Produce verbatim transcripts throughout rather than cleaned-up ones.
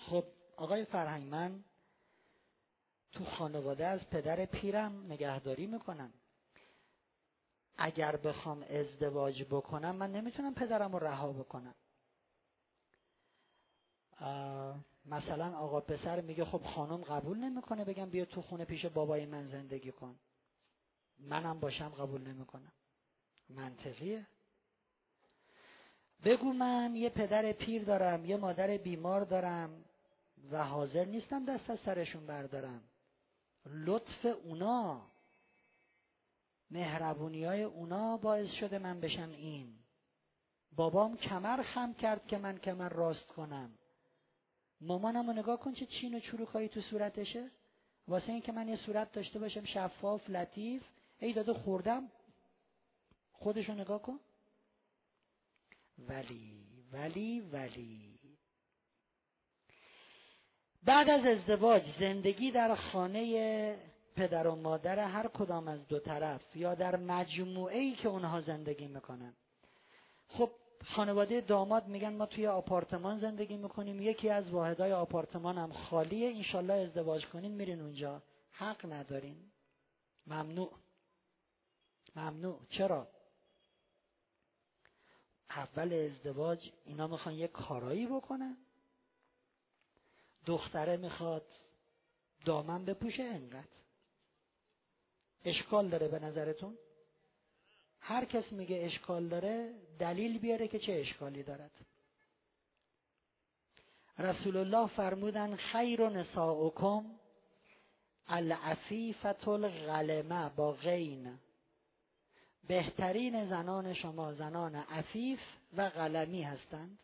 خب آقای فرهنگ، من تو خانواده از پدر پیرم نگهداری میکنم. اگر بخوام ازدواج بکنم من نمیتونم پدرم رو رها بکنم. مثلا آقا پسر میگه خب خانم قبول نمیکنه بگم بیا تو خونه پیش بابای من زندگی کن، منم باشم قبول نمیکنم. منطقیه؟ بگو من یه پدر پیر دارم، یه مادر بیمار دارم و حاضر نیستم دست از سرشون بردارم. لطف اونا، مهربونی های اونا باعث شده من بشم این. بابام کمر خم کرد که من کمر راست کنم. مامانم رو نگاه کن چه چین و چروکایی تو صورتشه، واسه این که من یه صورت داشته باشم شفاف لطیف، ای داده خوردم. خودشو نگاه کن. ولی ولی ولی بعد از ازدواج زندگی در خانه پدر و مادر هر کدام از دو طرف یا در مجموعه‌ای که اونها زندگی میکنن. خب خانواده داماد میگن ما توی آپارتمان زندگی میکنیم، یکی از واحدهای آپارتمان هم خالیه، انشالله ازدواج کنین میرین اونجا. حق ندارین. ممنوع. ممنوع. چرا؟ اول ازدواج اینا میخوان یه کارایی بکنن. دختره میخواد دامن بپوشه انقدر. اشکال داره به نظرتون؟ هر کس میگه اشکال داره دلیل بیاره که چه اشکالی دارد. رسول الله فرمودن خیر نساؤکم العفیفة الغلمه با غین، بهترین زنان شما زنان عفیف و غلمی هستند.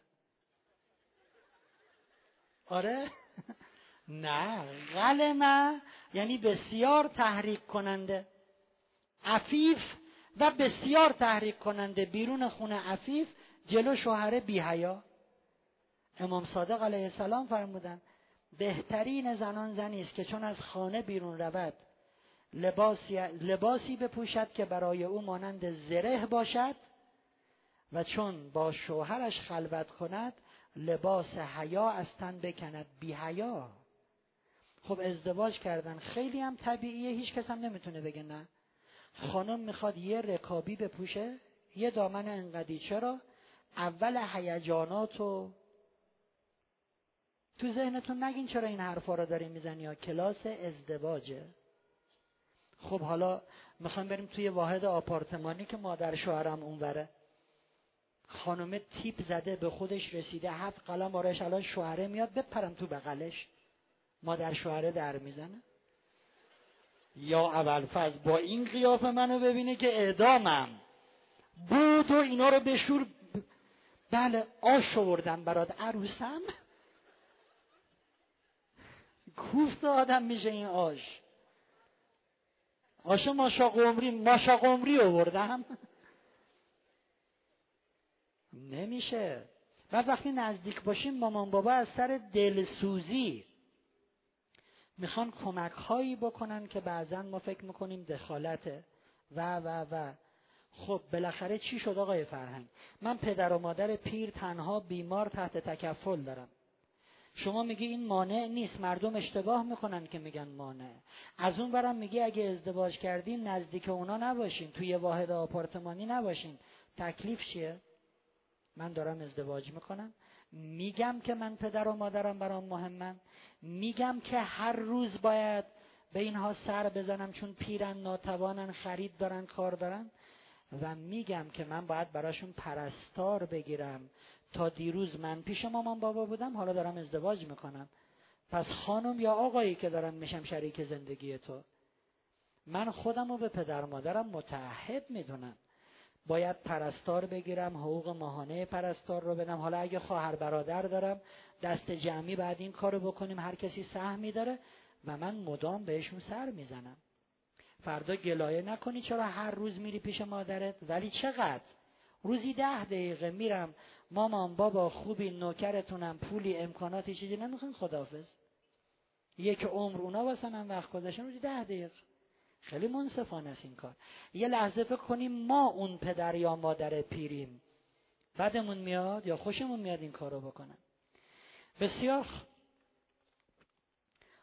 آره؟ نه، غلمه یعنی بسیار تحریک کننده. عفیف و بسیار تحریک کننده. بیرون خونه عفیف، جلو شوهر بی حیا. امام صادق علیه السلام فرمودن بهترین زنان زنی است که چون از خانه بیرون رود لباسی, لباسی بپوشد که برای او مانند زره باشد و چون با شوهرش خلوت کند لباس حیا از تن بکند. بی حیا. خب ازدواج کردن خیلی هم طبیعیه، هیچ کس هم نمیتونه بگه نه. خانم میخواد یه رکابی بپوشه، یه دامن انقدی. چرا؟ اول هیجاناتو تو ذهنتون نگین چرا این حرفا رو داریم میزنی یا کلاس ازدواجه. خب حالا میخوایم بریم توی واحد آپارتمانی که مادر شوهرم اونوره. خانم تیپ زده به خودش رسیده، هفت قلم آرش، الان شوهره میاد بپرم تو بغلش، مادر شوهره در میزنه. یا ابوالفضل با این قیافه منو ببینه که اعدامم. بود و اینا رو بشور. بله آش آوردم برات عروسم. کوفت آدم میشه این آش. آش ماشا قمری، ماشا قمری آوردم. نمیشه. بعد وقتی نزدیک باشیم مامان بابا از سر دلسوزی میخوان کمک هایی بکنن که بعضا ما فکر میکنیم دخالته و و و خب بالاخره چی شد آقای فرهنگ؟ من پدر و مادر پیر تنها بیمار تحت تکفل دارم. شما میگی این مانع نیست. مردم اشتباه میکنن که میگن مانع. از اون برم میگی اگه ازدواج کردین نزدیک اونا نباشین، توی واحد آپارتمانی نباشین. تکلیف چیه؟ من دارم ازدواج میکنم، میگم که من پدر و مادرم برام مهمن، میگم که هر روز باید به اینها سر بزنم چون پیرن، ناتوانن، خرید دارن، کار دارن، و میگم که من باید براشون پرستار بگیرم. تا دیروز من پیش مامان بابا بودم، حالا دارم ازدواج میکنم. پس خانم یا آقایی که دارم میشم شریک زندگی تو، من خودم رو به پدر و مادرم متعهد میدونم. باید پرستار بگیرم، حقوق ماهانه پرستار رو بدم. حالا اگه خواهر برادر دارم دست جمعی بعد این کارو بکنیم، هر کسی سهمی داره و من مدام بهشون سر میزنم. فردا گلایه نکنی چرا هر روز میری پیش مادرت. ولی چقدر؟ روزی ده دقیقه میرم. مامان بابا خوبی، نوکرتونم، پولی، امکاناتی، چیزی نمیخوان، خداحافظ. یک عمر اونا واسه من وقت گذاشتن، روزی ده دقیقه. خیلی منصفانه است این کار. یه لحظه فکر کنیم ما اون پدر یا مادر پیریم، بعدمون میاد یا خوشمون میاد این کارو بکنن. بسیار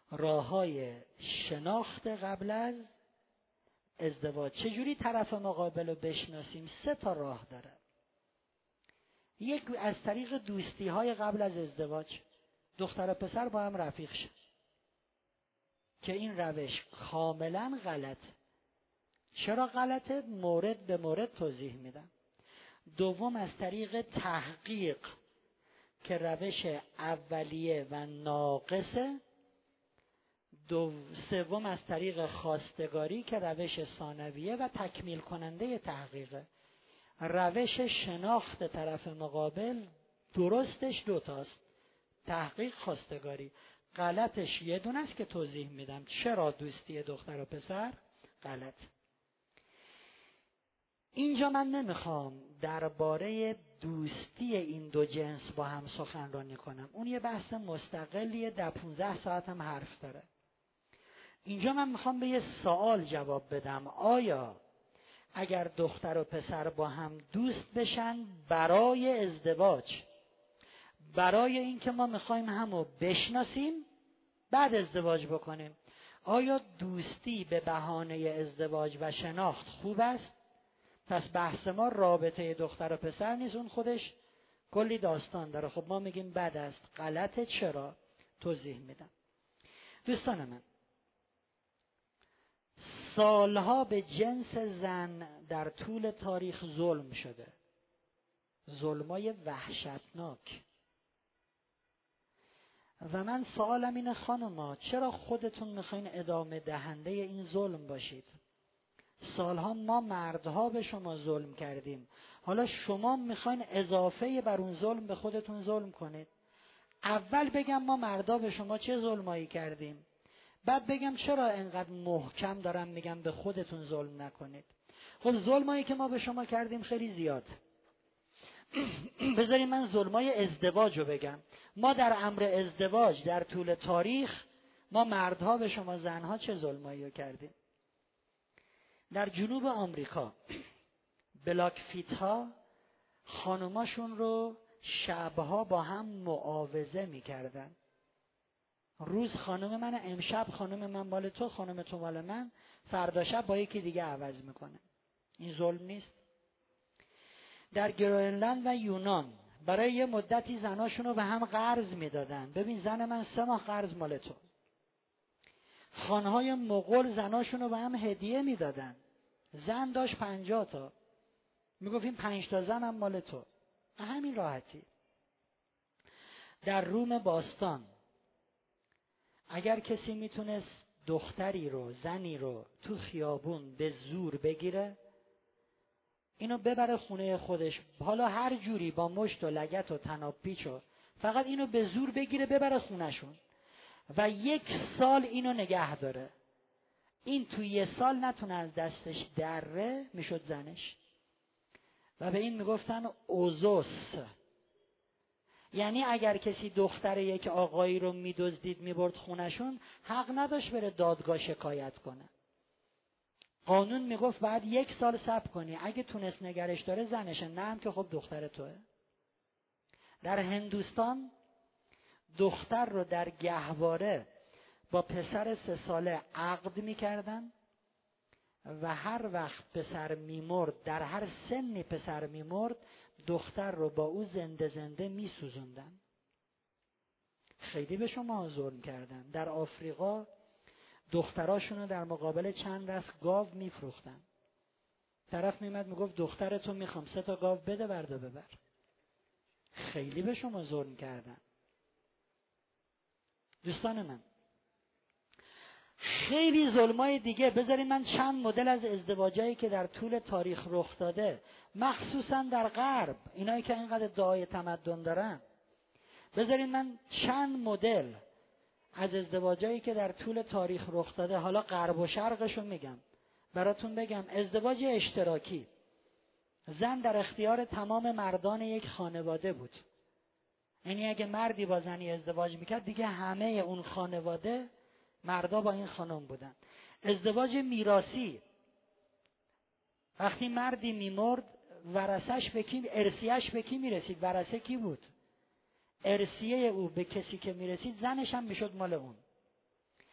راههای شناخت قبل از ازدواج. چجوری طرف مقابل رو بشناسیم؟ سه تا راه داره. یک، از طریق دوستی های قبل از ازدواج، دختر و پسر با هم رفیق شن که این روش کاملا غلط. چرا غلطه؟ مورد به مورد توضیح میدم. دوم، از طریق تحقیق که روش اولیه و ناقصه. دو سوم، از طریق خواستگاری که روش ثانویه و تکمیل کننده تحقیقه. روش شناخت طرف مقابل درستش دوتاست، تحقیق، خواستگاری. غلطش یه دونه است که توضیح میدم چرا دوستی دختر و پسر غلط. اینجا من نمیخوام درباره دوستی این دو جنس با هم سخنرانی کنم، اون یه بحث مستقلیه، در پونزده ساعت هم حرف داره. اینجا من میخوام به یه سوال جواب بدم: آیا اگر دختر و پسر با هم دوست بشن برای ازدواج، برای اینکه ما میخوایم همو بشناسیم بعد ازدواج بکنیم، آیا دوستی به بهانه ازدواج و شناخت خوب است؟ پس بحث ما رابطه دختر و پسر نیست، اون خودش کلی داستان داره. خب ما میگیم بد است. غلطه. چرا؟ توضیح میدم. دوستان من، سالها به جنس زن در طول تاریخ ظلم شده، ظلمای وحشتناک. و من سوالم اینه خانوما، چرا خودتون میخواین ادامه دهنده این ظلم باشید؟ سالها ما مردها به شما ظلم کردیم، حالا شما میخواین اضافه بر اون ظلم به خودتون ظلم کنید. اول بگم ما مردها به شما چه ظلمایی کردیم، بعد بگم چرا انقدر محکم دارم میگم به خودتون ظلم نکنید. خب ظلمایی که ما به شما کردیم خیلی زیاد. بذارید من ظلمای ازدواج رو بگم. ما در امر ازدواج در طول تاریخ ما مردها به شما زنها چه ظلمایی رو کردیم. در جنوب آمریکا بلاکفیت ها خانوماشون رو شبها با هم معاوضه میکردن. روز خانم من، امشب خانم من مال تو، خانم تو مال من، فردا شب با یکی دیگه عوض میکنه. این ظلم نیست؟ در گرینلند و یونان برای یه مدتی زناشون رو به هم قرض میدادن. ببین زن من سه ماه قرض مال تو. خانهای مغول زناشون رو به هم هدیه میدادن. زن داشت پنجاه تا، میگفت این پنج تا زنم مال تو. همین راحتی. در روم باستان اگر کسی میتونست دختری رو، زنی رو تو خیابون به زور بگیره، اینو ببره خونه خودش، حالا هر جوری با مشت و لگت و طناب پیچ و فقط اینو به زور بگیره ببره خونهشون و یک سال اینو نگه داره، این تو یه سال نتونه از دستش دره، میشد زنش. و به این میگفتن اوزوس. یعنی اگر کسی دختر یک آقایی رو میدزدید میبرد خونشون، حق نداشت بره دادگاه شکایت کنه. قانون میگفت بعد یک سال صبر کنی، اگه تونست نگرش داره زنشه، نه هم که خب دختر توه. در هندوستان دختر رو در گهواره با پسر سه ساله عقد میکردن و هر وقت پسر میمرد، در هر سنی پسر میمرد، دختر رو با او زنده زنده میسوزوندن. خیلی به شما ظلم کردن. در آفریقا دختراشون رو در مقابل چند دست گاو میفروختن. طرف میمد میگفت دخترتو میخوام، سه تا گاو بده بردا ببر. خیلی به شما ظلم کردن. دوستان من، خیلی ظلمای دیگه. بذارید من چند مدل از ازدواجایی که در طول تاریخ رخ داده، مخصوصا در غرب، اینایی که اینقدر ادعای تمدن دارن، بذارید من چند مدل از ازدواجایی که در طول تاریخ رخ داده، حالا غرب و شرقشو میگم براتون بگم. ازدواج اشتراکی، زن در اختیار تمام مردان یک خانواده بود. یعنی اگه مردی با زنی ازدواج میکرد دیگه همه اون خانواده مردا با این خانم بودن. ازدواج میراثی، وقتی مردی میمرد ورثش به کی، ارثیه‌اش به کی میرسید؟ ورثه کی بود؟ ارثیه او به کسی که میرسید زنش هم میشد مال اون.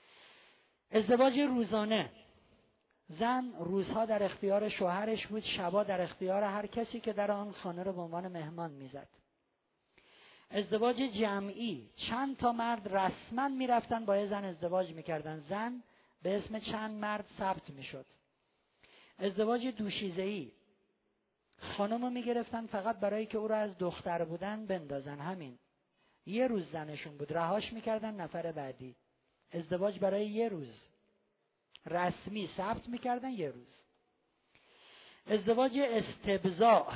ازدواج روزانه، زن روزها در اختیار شوهرش بود، شبا در اختیار هر کسی که در آن خانه رو به عنوان مهمان میزد. ازدواج جمعی، چند تا مرد رسما میرفتن با یه زن ازدواج میکردن، زن به اسم چند مرد ثبت میشد. ازدواج دوشیزه‌ای، خانم رو میگرفتن فقط برای که او رو از دختر بودن بندازن، همین یه روز زنشون بود، رهاش میکردن، نفر بعدی. ازدواج برای یه روز رسمی ثبت میکردن، یه روز. ازدواج استبضاع،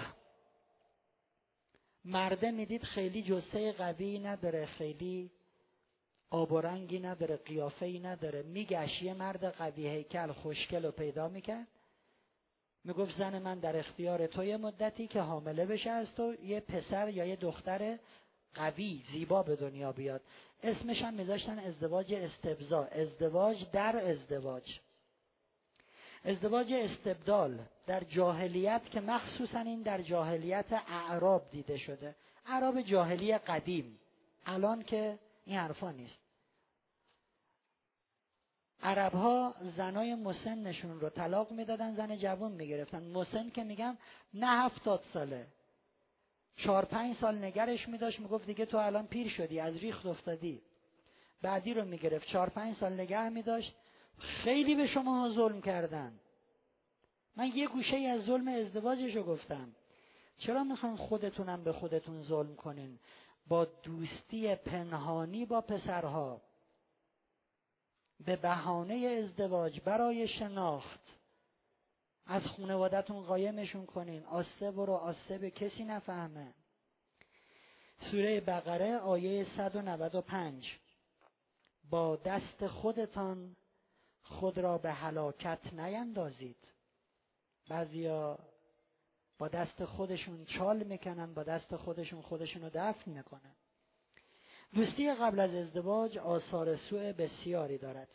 مرده میدید خیلی جثه قوی نداره، خیلی آب و رنگی نداره، قیافه‌ای نداره، میگشت یه مرد قوی هیکل خوشگل رو پیدا میکرد، میگفت زن من در اختیار تو یه مدتی که حامله بشه از تو، یه پسر یا یه دختر قوی زیبا به دنیا بیاد. اسمش هم میذاشتن ازدواج استبضاع، ازدواج در ازدواج. ازدواج استبدال در جاهلیت، که مخصوصا این در جاهلیت اعراب دیده شده، اعراب جاهلی قدیم، الان که این حرفا نیست. عرب‌ها زنای مسنشون رو طلاق میدادن، زن جوان میگرفتن. مسن که میگم نه هفتاد ساله، چهار پنج سال نگرش میداشت، میگفت دیگه تو الان پیر شدی، از ریخت افتادی. بعدی رو میگرفت، چهار پنج سال نگه میداشت. خیلی به شما ظلم کردن. من یه گوشه ای از ظلم ازدواجشو گفتم. چرا میخوان خودتونم به خودتون ظلم کنین؟ با دوستی پنهانی با پسرها، به بهانه ازدواج برای شناخت از خانواده‌تون قایمشون کنین. آسه برو آسه به کسی نفهمه. سوره بقره آیه صد و نود و پنج، با دست خودتان خود را به هلاکت نیندازید. بعضیا با دست خودشون چال میکنن، با دست خودشون خودشون رو دفن میکنن. دوستی قبل از ازدواج آثار سوء بسیاری دارد.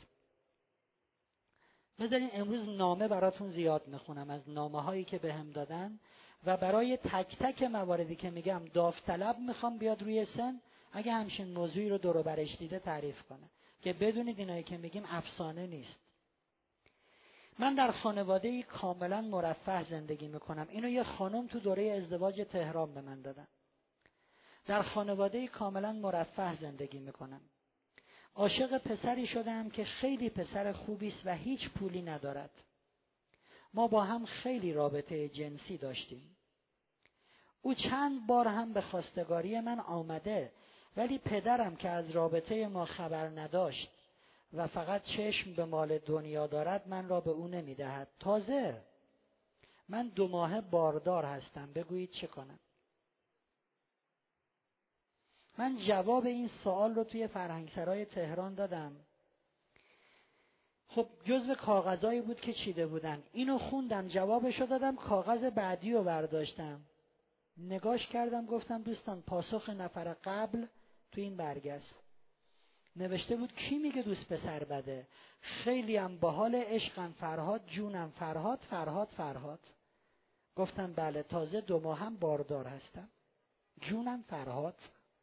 بذارین امروز نامه براتون زیاد میخونم از نامه هایی که بهم دادن و برای تک تک مواردی که میگم داوطلب میخوام بیاد روی سن، اگه همچین موضوعی رو دور و برش دیده تعریف کنه، که بدونید اینایی که میگیم افسانه نیست. من در خانواده‌ای کاملا مرفه زندگی میکنم. اینو یه خانم تو دوره ازدواج تهران به من دادن. در خانواده‌ای کاملا مرفه زندگی میکنم. عاشق پسری شدم که خیلی پسر خوبی است و هیچ پولی ندارد. ما با هم خیلی رابطه جنسی داشتیم. او چند بار هم به خواستگاری من آمده، ولی پدرم که از رابطه ما خبر نداشت و فقط چشم به مال دنیا دارد من را به او نمیدهد. تازه من دو ماه باردار هستم، بگویید چه کنم؟ من جواب این سوال رو توی فرهنگسرای تهران دادم. خب جزو کاغذایی بود که چیده بودن، اینو خوندم، جوابشو دادم، کاغذ بعدی رو برداشتم، نگاش کردم، گفتم دوستان پاسخ نفر قبل تو این برگه است. نوشته بود کی میگه دوست پسر بده؟ خیلی هم باحال، عشقم فرهاد، جونم فرهاد، فرهاد فرهاد. گفتم بله، تازه دو ماه هم باردار هستم، جونم فرهاد.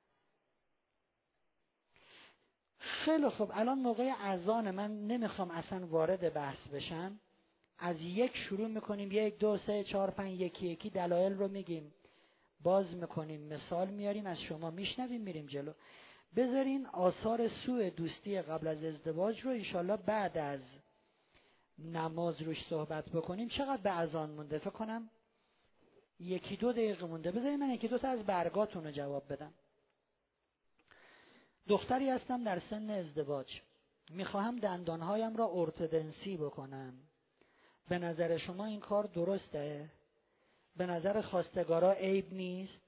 خیلی خب، الان موقع اذان، من نمیخوام اصلا وارد بحث بشم. از یک شروع میکنیم، یک دو سه چهار پنج، یکی یکی دلایل رو میگیم، باز میکنیم، مثال میاریم، از شما میشنویم، میریم جلو. بذارین آثار سوء دوستی قبل از ازدواج رو انشالله بعد از نماز روش صحبت بکنیم. چقدر به اذان مونده؟ فکر کنم یکی دو دقیقه مونده. بذارین من یکی دو تا از برگاتون رو جواب بدم. دختری هستم در سن ازدواج، میخواهم دندانهایم را ارتودنسی بکنم. به نظر شما این کار درسته؟ به نظر خواستگارا عیب نیست؟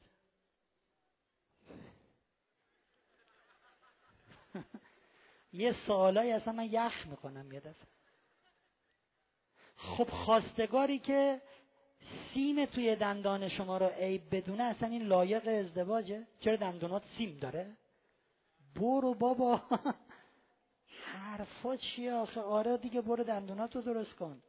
یه سوالایی اصلا من یخ میکنم یه دفعه. خب خواستگاری که سیم توی دندان شما را عیب بدونه، اصلا این لایق ازدواجه؟ چرا دندونات سیم داره؟ برو بابا. حرفا چیه آخه؟ آره دیگه، برو دندوناتو درست کن.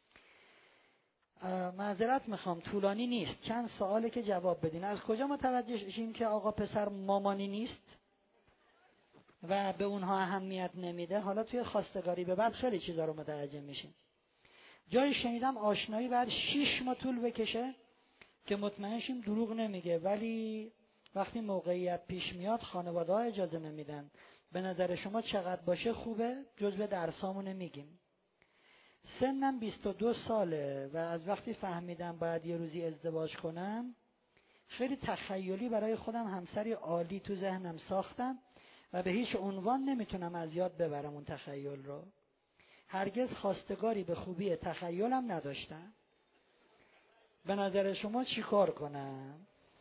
معذرت میخوام، طولانی نیست، چند سواله که جواب بدین. از کجا متوجه شیم که آقا پسر مامانی نیست؟ و به اونها اهمیت نمیده، حالا توی خواستگاری به بعد خیلی چیزا رو متوجه میشین. جایی شنیدم آشنایی بعد شیش ماه طول بکشه که مطمئن شیم دروغ نمیگه، ولی وقتی موقعیت پیش میاد خانواده ها اجازه نمیدن. به نظر شما چقدر باشه خوبه؟ جزو درسامونه میگیم. سنم بیست و دو ساله و از وقتی فهمیدم باید یه روزی ازدواج کنم خیلی تخیلی برای خودم همسری عالی تو ذهنم ساختم و به هیچ عنوان نمیتونم از یاد ببرم اون تخیل رو. هرگز خواستگاری به خوبی تخیلم نداشتم. به نظر شما چی کار کنم؟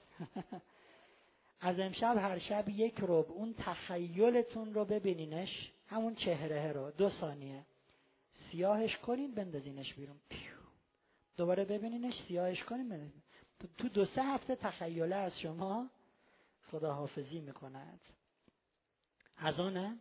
از امشب هر شب یک ربع اون تخیلتون رو ببینینش، همون چهره رو دو ثانیه سیاهش کنین بندازینش بیرون، پیو. دوباره ببینینش سیاهش کنین بندازین. تو دو سه هفته تخیله از شما خداحافظی میکند. از آنه؟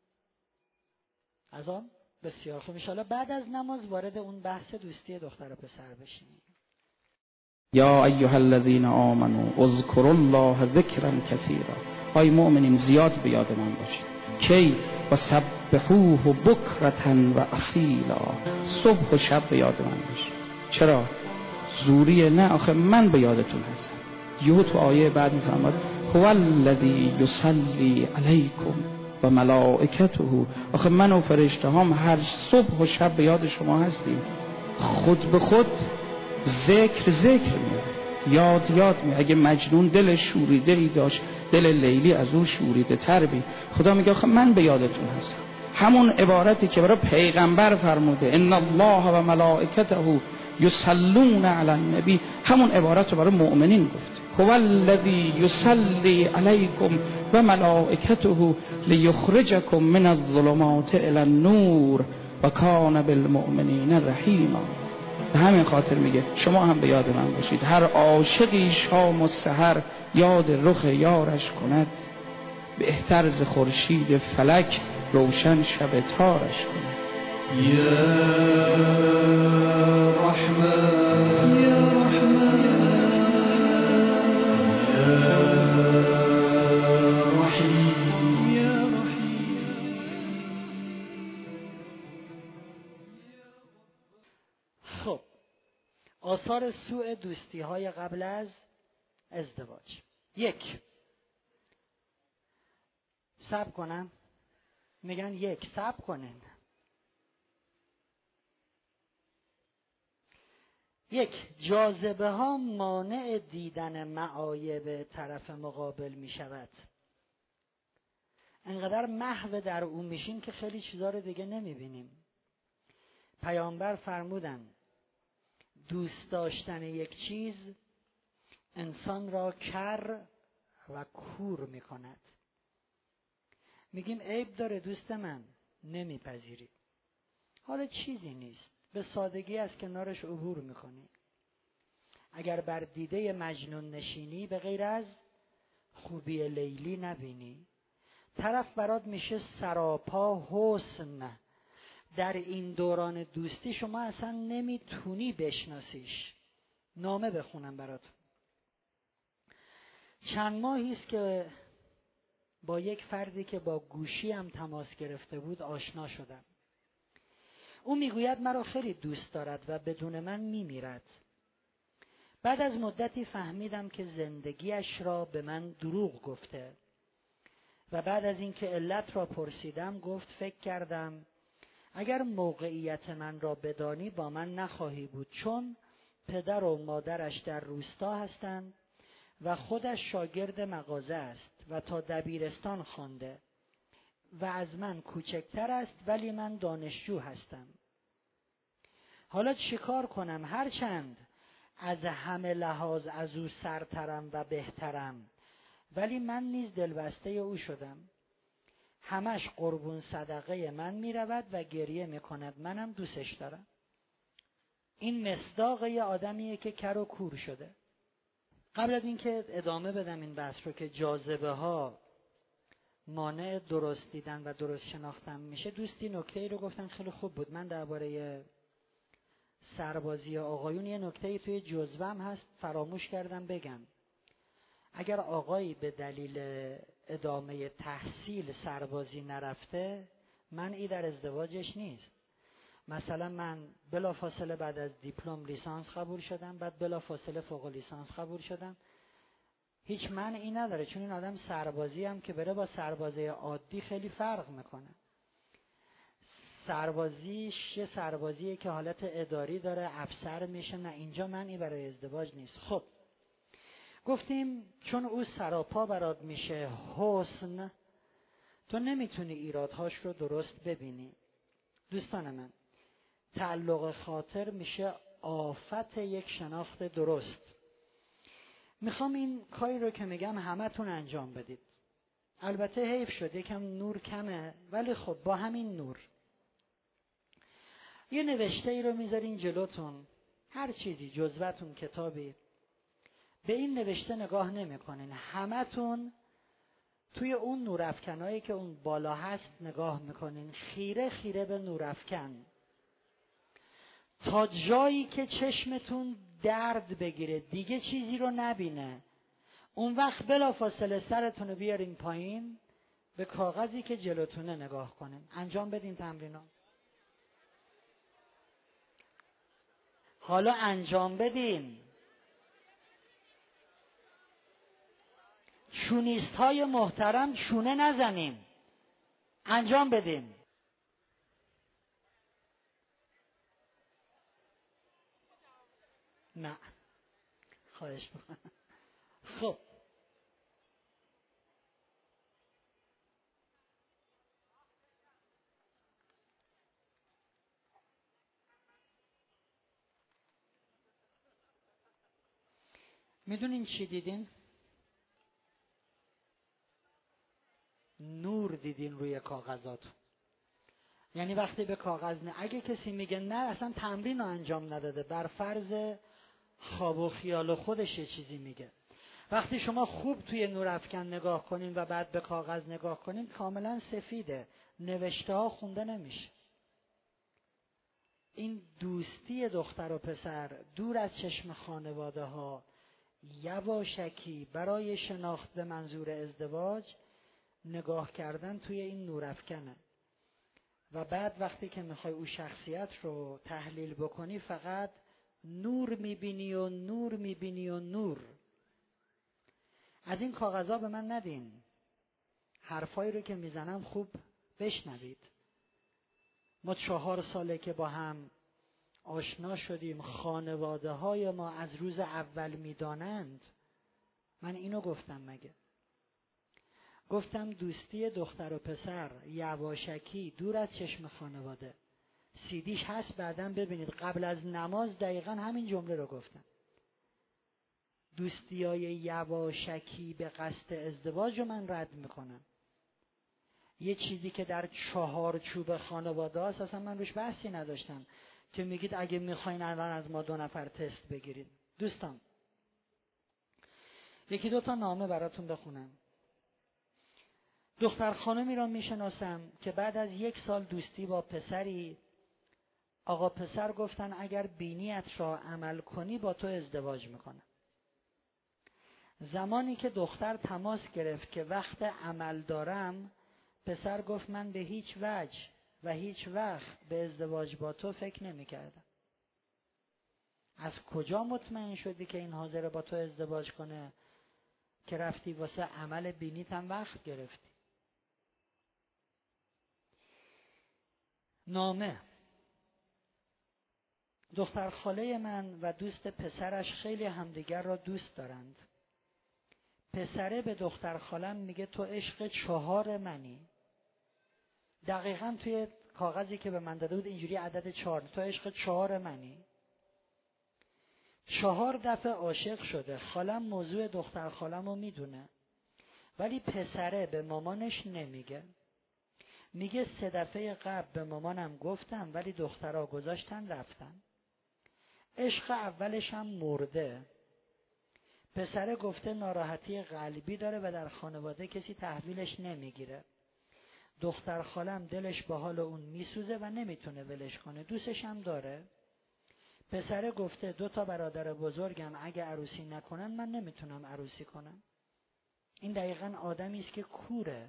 از آن؟ بسیار خوب. انشاءالله بعد از نماز وارد اون بحث دوستی دختر و پسر بشیم. یا ایها الذین آمنوا اذکروا الله ذکرا کثیرا. ای مؤمنین زیاد به یاد من باشید. کی؟ و سبحوه بکرة و اصیلا. صبح و شب به یاد من باشید. چرا؟ زوریه؟ نه، آخه من به یادتون هستم. یهو تو آیه بعد میفرماد هو الذی یصلی علیکم و ملائکته. آخه من و فرشته هم هر صبح و شب به یاد شما هستیم. خود به خود ذکر ذکر میاد، یاد یاد میاد. اگه مجنون دل شوریده ای داشت، دل لیلی از اون شوریده تر بی. خدا میگه آخه من به یادتون هستم. همون عبارتی که برای پیغمبر فرموده ان الله و ملائکته یصلون علی النبی، همون عبارت رو برای مؤمنین گفت. هو الذی یصلی علیکم و ملائکته لیخرجکم من الظلمات الی النور و کان بالمؤمنین رحیما. به همین خاطر میگه شما هم به یاد من باشید. هر عاشقی شام و سحر یاد رخ یارش کند، بهتر ز خورشید فلک روشن شب تارش کند. یا رحمن یا رحمن یا رحیم یا رحیم. خب، آثار سوء دوستی های قبل از ازدواج. یک، صبر کنم، میگن یک، صبر کنن. یک، جاذبه ها مانع دیدن معایب طرف مقابل می شود. انقدر محو در اون میشیم که خیلی چیزا رو دیگه نمی بینیم. پیامبر فرمودن دوست داشتن یک چیز انسان را کر و کور می کند. میگیم عیب داره دوست من، نمیپذیری. حالا چیزی نیست، به سادگی از کنارش عبور میکنی. اگر بر دیده مجنون نشینی به غیر از خوبی لیلی نبینی. طرف برات میشه سراپا حسن. در این دوران دوستی شما اصلا نمیتونی بشناسیش. نامه بخونم برات. چند ماهی است که با یک فردی که با گوشی هم تماس گرفته بود آشنا شدم. او میگوید مرا خیلی دوست دارد و بدون من میمیرد. بعد از مدتی فهمیدم که زندگیش را به من دروغ گفته و بعد از اینکه علت را پرسیدم گفت فکر کردم اگر موقعیت من را بدانی با من نخواهی بود، چون پدر و مادرش در روستا هستند و خودش شاگرد مغازه است و تا دبیرستان خوانده و از من کوچکتر است، ولی من دانشجو هستم. حالا چیکار کنم؟ هرچند از همه لحاظ از او سرترم و بهترم، ولی من نیز دلبسته او شدم. همش قربون صدقه من می رود و گریه می کند. منم دوستش دارم. این مصداق یه آدمیه که کر و کور شده. قبل از اینکه ادامه بدم این بحث رو که جاذبه ها مانع درست دیدن و درست شناختن میشه، دوستی نکته‌ای رو گفتن خیلی خوب بود. من درباره سربازی آقایون یه نکته‌ای توی جزوه‌ام هست فراموش کردم بگم. اگر آقایی به دلیل ادامه تحصیل سربازی نرفته، منعی در ازدواجش نیست. مثلا من بلافاصله بعد از دیپلم لیسانس قبول شدم، بعد بلافاصله فوق لیسانس قبول شدم، هیچ معنی نداره، چون این آدم سربازی هم که بره با سربازی عادی خیلی فرق میکنه. سربازیش یه سربازیه که حالت اداری داره، افسر میشه، نه اینجا معنی برای ازدواج نیست. خب گفتیم چون او سراپا برات میشه حسن، تو نمیتونی ایرادهاش رو درست ببینی. دوستان من، تعلق خاطر میشه آفت یک شناخت درست. میخوام این کاری رو که میگم همتون انجام بدید. البته حیف شد یکم نور کمه، ولی خب با همین نور یه نوشته ای رو میذارین جلوتون، هر چیزی، جزوتون، کتابی، به این نوشته نگاه نمیکنین، همتون توی اون نورافکنایی که اون بالا هست نگاه میکنین، خیره خیره به نورافکن تا جایی که چشمتون درد بگیره، دیگه چیزی رو نبینه. اون وقت بلافاصله سرتون رو بیارین پایین، به کاغذی که جلوتونه نگاه کنین. انجام بدین تمرینو. حالا انجام بدین. شونیست های محترم شونه نزنین، انجام بدین. نه خواهش میکنم. خب میدونین چی دیدین؟ نور دیدین روی کاغذاتون. یعنی وقتی به کاغذ نه، اگه کسی میگه نه اصلا تمرین رو انجام نداده، بر فرض خواب و خیال خودش یه چیزی میگه. وقتی شما خوب توی نورافکن نگاه کنین و بعد به کاغذ نگاه کنین، کاملا سفیده، نوشته ها خونده نمیشه. این دوستی دختر و پسر دور از چشم خانواده ها، یواشکی برای شناخت به منظور ازدواج نگاه کردن توی این نورافکنه. و بعد وقتی که میخوای او شخصیت رو تحلیل بکنی، فقط نور میبینی و نور میبینی و نور. از این کاغذها به من ندین، حرفایی رو که میزنم خوب بشنوید. ما چهار ساله که با هم آشنا شدیم، خانواده های ما از روز اول میدانند. من اینو گفتم مگه؟ گفتم دوستی دختر و پسر یواشکی دور از چشم خانواده. سیدیش هست بعداً ببینید، قبل از نماز دقیقاً همین جمله رو گفتم. دوستیای یواشکی به قصد ازدواج رو من رد میکنم. یه چیزی که در چهار چوب خانواده هست اصلا من روش بحثی نداشتم که میگید اگه میخواین الان از ما دو نفر تست بگیرید. دوستان یکی دو تا نامه براتون بخونم. دختر خانمی را میشناسم که بعد از یک سال دوستی با پسری، آقا پسر گفتن اگر بینیت را عمل کنی با تو ازدواج میکنم. زمانی که دختر تماس گرفت که وقت عمل دارم، پسر گفت من به هیچ وجه و هیچ وقت به ازدواج با تو فکر نمی کردم. از کجا مطمئن شدی که این حاضر با تو ازدواج کنه که رفتی واسه عمل بینیت هم وقت گرفتی؟ نامه. دختر خاله من و دوست پسرش خیلی همدیگر را دوست دارند. پسره به دختر خالم میگه تو عشق چهار منی. دقیقاً توی کاغذی که به من داده بود اینجوری عدد چهار، تو عشق چهار منی. چهار دفعه عاشق شده. خالم موضوع دختر خالم رو میدونه، ولی پسره به مامانش نمیگه. میگه سه دفعه قبل به مامانم گفتم ولی دخترها گذاشتن رفتن. عشق اولش هم مرده. پسره گفته ناراحتی قلبی داره و در خانواده کسی تحویلش نمیگیره. دختر خالم دلش به حال اون میسوزه و نمیتونه ولش کنه، دوستش هم داره. پسره گفته دو تا برادر بزرگم اگه عروسی نکنن من نمیتونم عروسی کنم. این دقیقاً آدمی است که کوره.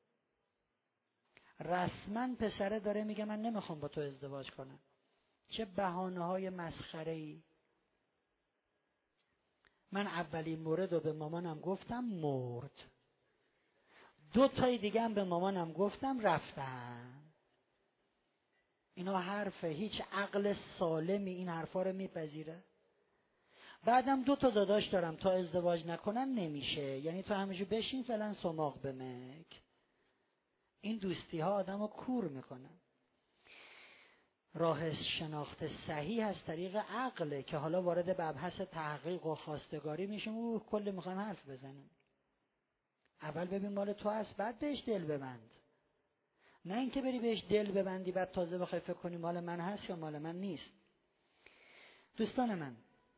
رسما پسره داره میگه من نمیخوام با تو ازدواج کنم. چه بهانه‌های مسخره‌ای. من اولین مورد رو به مامانم گفتم مرد. دو تای دیگه هم به مامانم گفتم رفتن. اینا حرفه. هیچ عقل سالمی این حرفا رو میپذیره؟ بعدم دو تا داداش دارم تا ازدواج نکنن نمیشه، یعنی تو همینجور بشین فعلا سماق بمک. این دوستی ها آدم رو کور میکنن. راه شناخت صحیح از طریق عقله که حالا وارد مبحث تحقیق و خواستگاری میشیم. اوه کلی میخوایم حرف بزنیم. اول ببین مال تو هست بعد بهش دل ببند، نه اینکه بری بهش دل ببندی بعد تازه بخوای فکر کنی مال من هست یا مال من نیست. دوستان من،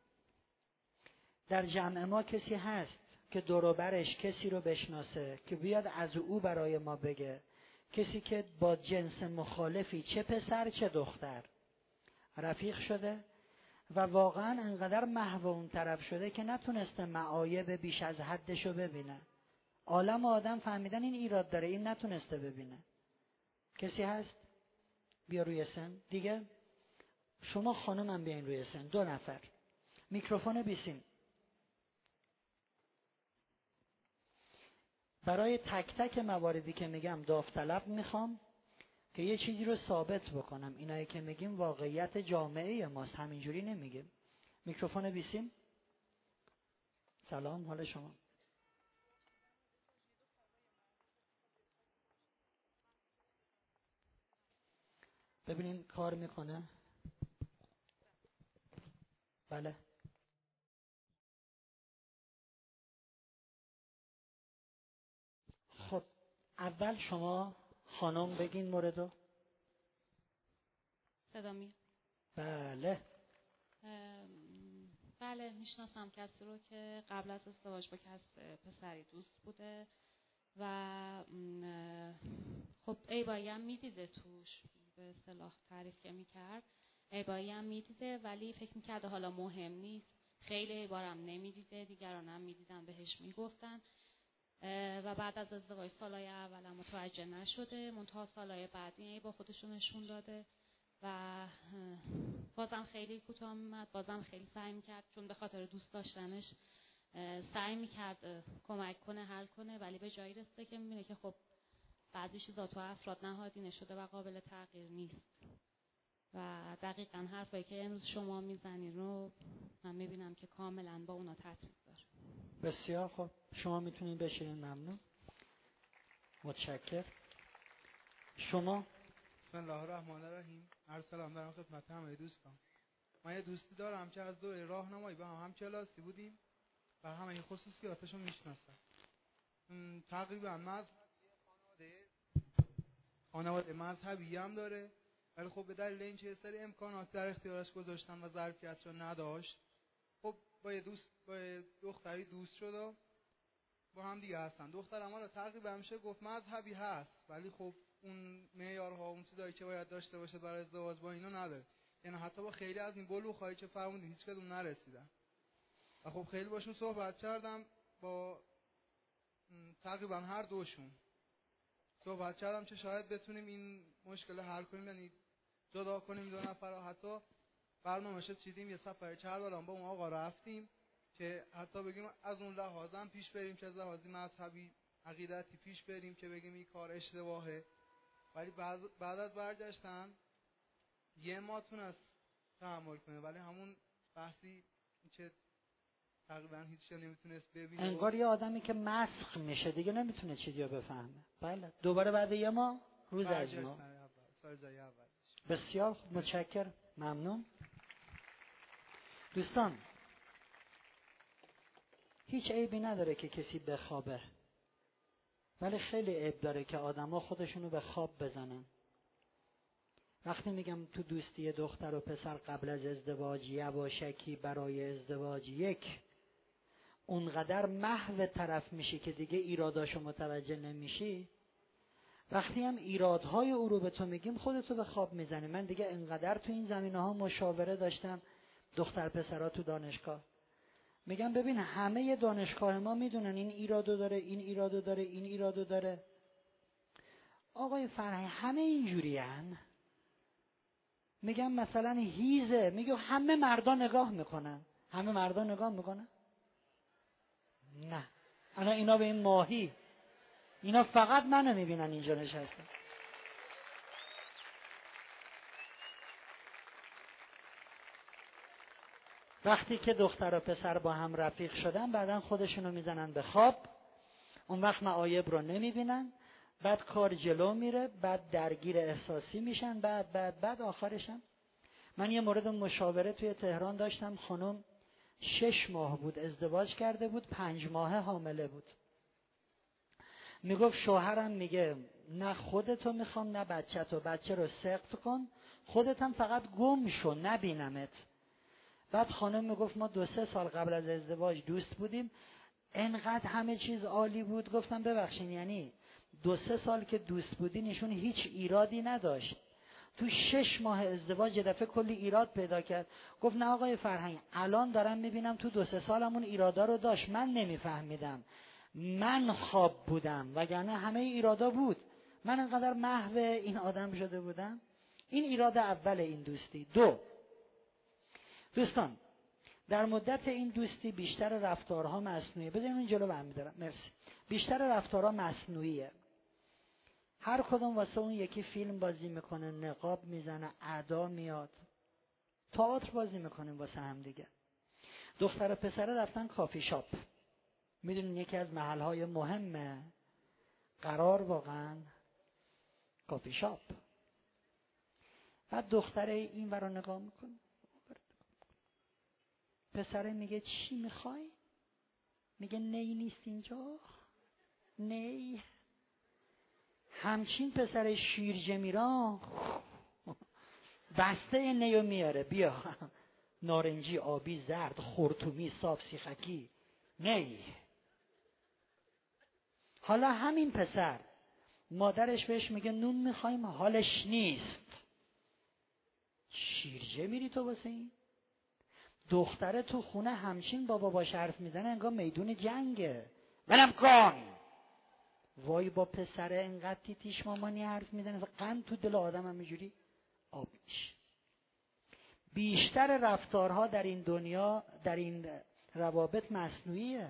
در جمع ما کسی هست که دور و برش کسی رو بشناسه که بیاد از او برای ما بگه، کسی که با جنس مخالفی چه پسر چه دختر رفیق شده و واقعا انقدر محو اون طرف شده که نتونسته معایب بیش از حدشو ببینه. عالم آدم فهمیدن این ایراد داره، این نتونسته ببینه. کسی هست؟ بیا روی سن دیگه. شما خانمم بیاین روی سن، دو نفر میکروفون بیسیم. برای تک تک مواردی که میگم داوطلب میخوام که یه چیزی رو ثابت بکنم. اینایی که میگیم واقعیت جامعه ماست، همینجوری نمیگیم. میکروفون بیسیم. سلام، حال شما؟ ببینین کار میکنه؟ بله. خب اول شما خانم بگین موردو. صدا میاد؟ بله. بله میشناسم کسی رو که قبل از ازدواج با کس پسری دوست بوده و خب عیبایی هم میدیده توش، به اصطلاح تعریف که میکرد عیبایی هم میدیده ولی فکر میکرده حالا مهم نیست. خیلی عیبارم نمیدیده، دیگران هم میدیدن بهش میگفتن و بعد از ازدواج سالهای اول هم متوجه نشده، منتها سالهای بعدی عیبا خودشون نشون داده و بازم خیلی کوتاه میمد، بازم خیلی سعی میکرد چون به خاطر دوست داشتنش سعی میکرد کمک کنه حل کنه، ولی به جایی رسیده که میبینه که خب بعضی چیزا تو افراد نهادینه شده و قابل تغییر نیست و دقیقاً حرفایی که امروز شما میزنید رو من میبینم که کاملاً با اونا تطبیق داره. بسیار خب، شما میتونید بشینید. ممنون، متشکر. شما؟ بسم الله الرحمن الرحیم. عرض سلام دارم خدمت همه دوستان. من یه دوستی دارم که از دوره راهنمایی با هم هم کلاسی بودیم و همه این خصوصیاتشو میشناسم. تقریبا مذهبی خانواده خانواده مذهبی هم داره، ولی خب به دلیل اینکه یه سری امکانات در اختیارش گذاشتن و ظرفیتشو نداشت، خب با یه دوست با یه دختری دوست شد و با هم دیگه هستن. دخترم حالا تقریبا میشه گفت مذهبی هست، ولی خب اون معیارها اون چیزایی که باید داشته باشه برای ازدواج با اینو نداره. یعنی حتی با خیلی از این بلوغ‌هایی که فرمودین هیچ کدوم نرسیدن. و خب خیلی باشون صحبت کردم، با تقریبا هر دوشون صحبت کردم که شاید بتونیم این مشکل حل کنیم، یعنی جدا کنیم دو نفر رو. حتی برنامه‌اش چیدیم، یه سفر کربلان با اون آقا رفتیم که حتی بگیم از اون لحاظم پیش بریم که از لحاظی مذهبی عقیدتی پیش بریم که بگیم این کار اشتباهه. ولی بعد, بعد از برگشتن یه ما تونست تحمل کنه، ولی همون بحثی که تقریبا هیچ جا نمیتونست ببینه، انگار یه آدمی که مسخ میشه دیگه نمیتونه چیزی رو بفهمه. بله دوباره بعد یه ما روز از ما بسیار متشکر، ممنون. دوستان هیچ عیبی نداره که کسی بخوابه، ولی خیلی عیب داره که آدما خودشونو به خواب بزنن. وقتی میگم تو دوستی دختر و پسر قبل از ازدواج یواشکی برای ازدواج یک اونقدر محو طرف میشی که دیگه ایراداشو متوجه نمیشی، وقتی هم ایرادهای او رو به تو میگیم خودتو به خواب میزنی. من دیگه انقدر تو این زمینه ها مشاوره داشتم دختر پسرها تو دانشگاه میگم ببین همه دانشگاه ما میدونن این ایرادو داره، این ایرادو داره، این ایرادو داره. آقای فرهنگ همه اینجورین. میگم مثلا هیزه، میگم همه مردا نگاه میکنن. همه مردا نگاه میکنن؟ نه. انا اینا به این ماهی، اینا فقط منو میبینن اینجا نشستم. وقتی که دختر و پسر با هم رفیق شدن بعدن خودشونو میزنن به خواب، اون وقت معایب رو نمیبینن، بعد کار جلو میره، بعد درگیر احساسی میشن، بعد بعد بعد آخرشم. من یه مورد مشاوره توی تهران داشتم، خانم شش ماه بود ازدواج کرده بود، پنج ماه حامله بود. میگفت شوهرم میگه نه خودتو میخوام نه بچه‌تو، بچه رو سقط کن، خودت هم فقط گم شو نبینمت. بعد خانم میگفت ما دو سه سال قبل از ازدواج دوست بودیم، انقدر همه چیز عالی بود. گفتم ببخشین یعنی دو سه سال که دوست بودین ایشون هیچ ایرادی نداشت، تو شش ماه ازدواج یه دفعه کلی ایراد پیدا کرد؟ گفت نه آقای فرهنگ الان دارم میبینم تو دو سه سالمون ایرادا رو داشت، من نمیفهمیدم، من خواب بودم وگرنه همه ایرادا بود، من انقدر محو این آدم شده بودم. این ایراد اول این دوستی. دو، دوستان در مدت این دوستی بیشتر رفتارها مصنوعیه. بذاریم این جلو برمی دارم. مرسی. بیشتر رفتارها مصنوعیه. هر کدوم واسه اون یکی فیلم بازی میکنه، نقاب میزنه، ادا میاد، تئاتر بازی میکنیم واسه هم دیگه. دختر و پسره رفتن کافی شاپ. میدونین یکی از محلهای مهمه قرار واقعا کافی شاپ. بعد دختره این ور رو نگاه میکنه، پسره میگه چی میخوای؟ میگه نی نیست اینجا، نی. همچین پسر شیرجه میران بسته نیو میاره، بیا نارنجی، آبی، زرد، خرطومی، صاف، سیخکی، نی. حالا همین پسر مادرش بهش میگه نون میخوایم، حالش نیست. شیرجه میری تو واسه این؟ دختره تو خونه همچین بابا باش حرف میزنه انگار میدون جنگه، ولم کن. وای با پسره انقدر تیتیش مامانی حرف میزنه قند تو دل آدم هم اینجوری آب میشه. بیشتر رفتارها در این دنیا، در این روابط مصنوعیه.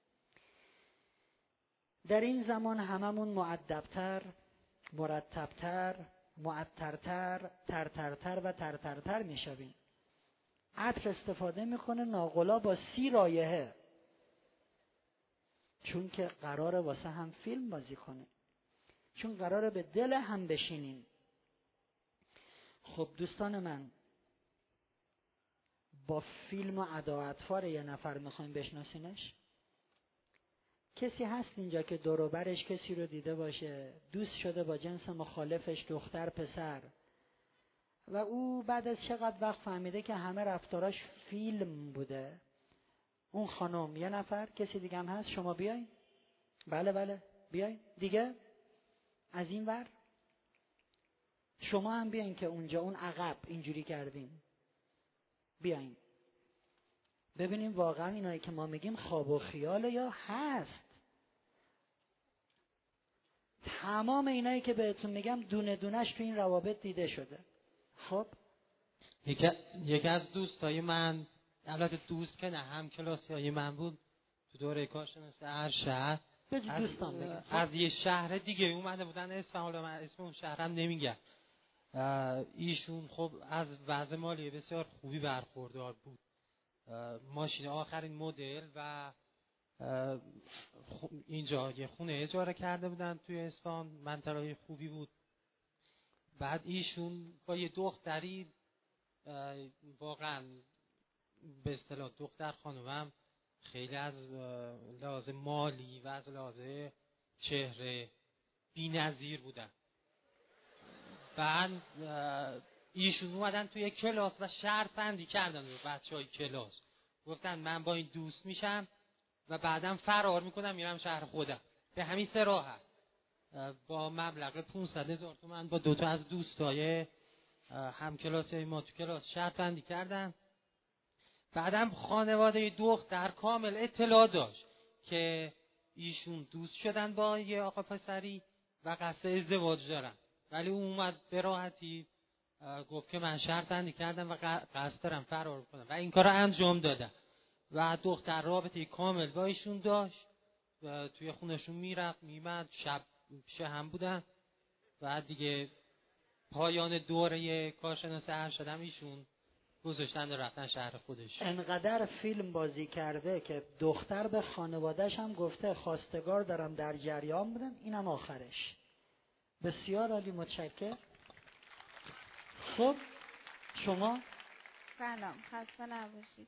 در این زمان هممون مؤدبتر، مرتبتر، معطرتر، ترترتر و ترترتر میشویم. عطر استفاده میکنه ناقلا با سی رایحه، چون که قراره واسه هم فیلم بازی کنه، چون قراره به دل هم بشینین. خب دوستان من، با فیلم و ادا اطفار یه نفر میخوایم بشناسینش؟ کسی هست اینجا که دور و برش کسی رو دیده باشه دوست شده با جنس مخالفش، دختر پسر، و او بعد از چقدر وقت فهمیده که همه رفتاراش فیلم بوده؟ اون خانم یه نفر، کسی دیگه هم هست؟ شما بیاین. بله بله بیاین دیگه، از این ور شما هم بیاین که اونجا اون عقب اینجوری کردین، بیاین ببینیم واقعا اینایی که ما میگیم خواب و خیاله یا هست. تمام اینایی که بهتون میگم دونه دونش تو این روابط دیده شده. خب یکی یکی از دوستای من، البته دوست که نه هم کلاسی های من بود، تو دوره کارشناسی ارشد از, دوستان بگم. از یه شهر دیگه اومده بودن اصفهان، من اسم اون شهرم نمیگم. ایشون خب از وضع مالی بسیار خوبی برخوردار بود، ماشین آخرین مدل و اینجا یه خونه اجاره کرده بودن توی اصفهان، منطقه خوبی بود. بعد ایشون با یه دختری، واقعا به اصطلاح دختر خانومم خیلی از لحاظ مالی و از لحاظ چهره بی‌نظیر بودن. بعد ایشون اومدن توی کلاس و شرط بندی کردن به بچهای کلاس، گفتن من با این دوست میشم و بعدم فرار میکنم میرم شهر خودم به همین صراحت. با مبلغ پانصد هزار تومان با دوتا از دوستای هم کلاسی ما تو کلاس شرط بندی کردن بعدم خانواده دختر کامل اطلاع داشت که ایشون دوست شدن با یه آقا پسری و قصد ازدواج دارن، ولی اون اومد به راحتی گفت که من شرط بندی کردم و قصد دارم فرار کنم و این کار رو انجام دادم و دختر رابطه کامل با ایشون داشت و توی خونشون میرفت میمد، شب پیش هم بودن و دیگه پایان دوره کارشناس ارشد هم ایشون گذاشتن و رفتن شهر خودش. انقدر فیلم بازی کرده که دختر به خانواده‌ش هم گفته خواستگار دارم در جریان بودن، اینم آخرش. بسیار عالی، متشکرم. خب شما؟ سلام، خسته نباشید.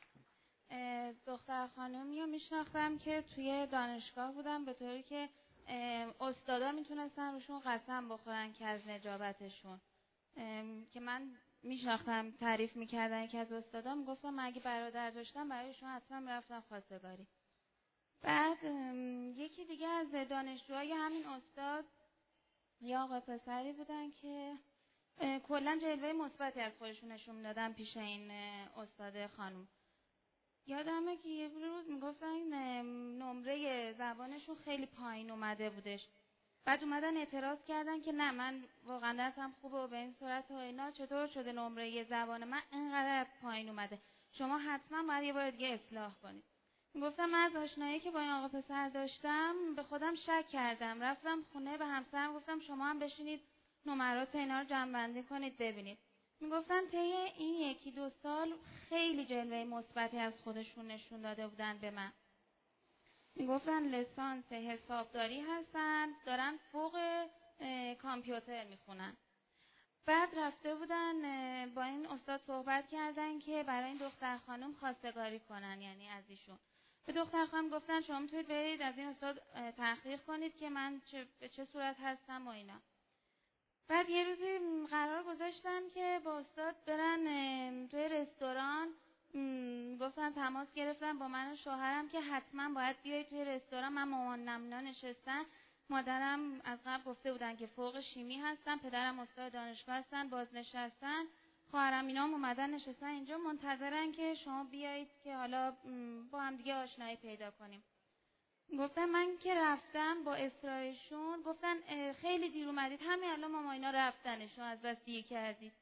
دختر خانومی رو میشناختم که توی دانشگاه بودم، به طوری که استادا میتونستن روشون قسم بخورن که از نجابتشون، که من میشناختم، تعریف میکردن که از استادا میگفتم من اگه برادر داشتم برایشون حتما میرفتم خواستگاری. بعد یکی دیگه از دانشجوهای همین استاد یا آقا پسری بودن که کلا جلوه مثبتی از خودشون نشون میدادن پیش این استاد خانم. یادمه که یه روز میگفتن نمره زبانشون خیلی پایین اومده بودش، بعد اومدن اعتراض کردن که نه من واقعا درسم خوبه و به این صورت و اینا، چطور شده نمره زبان من اینقدر پایین اومده، شما حتما باید یه بار دیگه اصلاح کنید. میگفتم من از آشنایی که با این آقا پسر داشتم به خودم شک کردم، رفتم خونه به همسرم گفتم شما هم بشینید نمرات اینا رو جمع‌بندی کنید ببینید. میگفتن طی این یکی دو سال خیلی جلوه مثبتی از خودشون نشون داده بودن به من. میگفتن لیسانس حسابداری هستن، دارن فوق کامپیوتر میخونن. بعد رفته بودن با این استاد صحبت کردن که برای این دختر خانم خواستگاری کنن، یعنی از ایشون. به دختر خانم گفتن شما میتونید برید از این استاد تحقیق کنید که من چه به چه صورت هستم و اینا. بعد یه روزی قرار گذاشتن که با استاد برن توی رستوران، گفتن تماس گرفتن با من و شوهرم که حتما باید بیای توی رستوران. من مامانم اینا نشستن، مادرم از قبل گفته بودن که فوق شیمی هستن، پدرم استاد دانشگاه هستن بازنشستن، خواهرم اینا هم اومدن نشستن اینجا منتظرن که شما بیایید که حالا با هم دیگه آشنایی پیدا کنیم. گفتم من که رفتم با اصرارشون، گفتن خیلی دیر اومدید، همین الان ماما اینا رفتنشون از بس دیر کردید.